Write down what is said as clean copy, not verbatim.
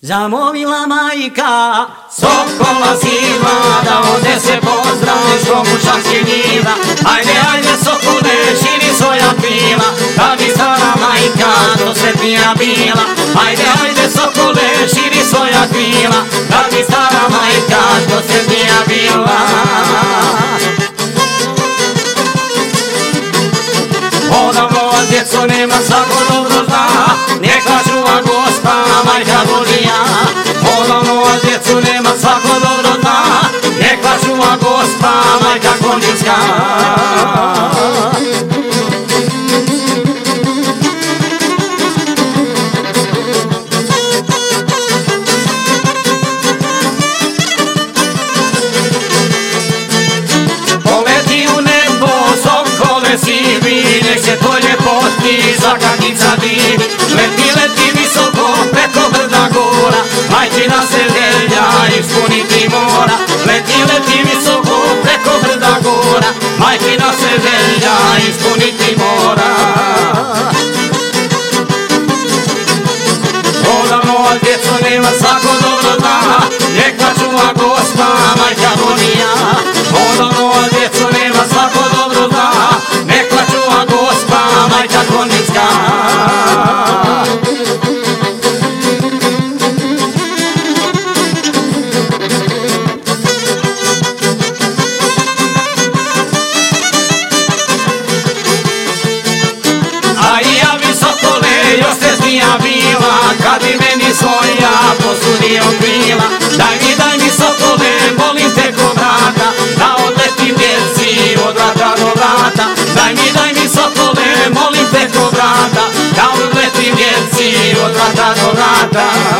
Zamolila majka sokola siva da odnese pozdrav iz Komušanskih njiva. Ajde, ajde sokole, širi svoja krila, da bi stara majka dosretnija bila. Ajde, ajde sokole, širi svoja krila, da bi stara majka dosretnija bila. Odavno vas djeco nema, svako dobro zna, neka čuva Gospa majka Božija. Odavno vas djecu nema, svako dobro zna, neka čuva Gospa majka Konjinska. Poleti u nebo sokole sivi, nek se tvoj ljepoti zakakica divi. Leti, leti visoko preko brda gora, majčina se želja ispuniti mora. Leti, leti visoko preko brda gora, majčina se želja ispuniti mora. Odavno vas djeco nema, svako dobro zna, neka čuva Gospa majka Božija. Odavno vas djeco nema, svako dobro zna, neka čuva Gospa majka Konjinska. A i ja bi sokole još sretnija bila, kad bi meni svoja posudio krila. Daj mi sokole, molim te ko vrata, da odletim djeci od vrata do vrata. Daj mi sokole, molim te ko vrata, da odletim djeci od vrata do vrata.